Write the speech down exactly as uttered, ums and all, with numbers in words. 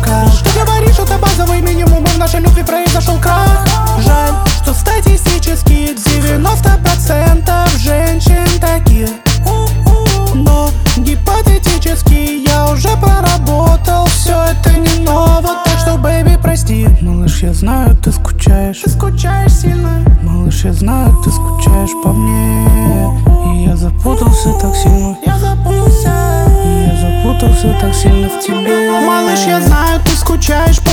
руках. Ты говоришь, это базовый минимум, и в нашей любви произошел крах. Жаль, что статистически девяносто процентов женщин такие. Но гипотетически я уже проработал, все это не ново, так что, бэйби, прости. Малыш, я знаю, ты скучаешь. Ты скучаешь сильно. Малыш, я знаю, ты скучаешь по мне. И я запутался так сильно. Я запутался. И я запутался так сильно в тебе. Малыш, я знаю, ты скучаешь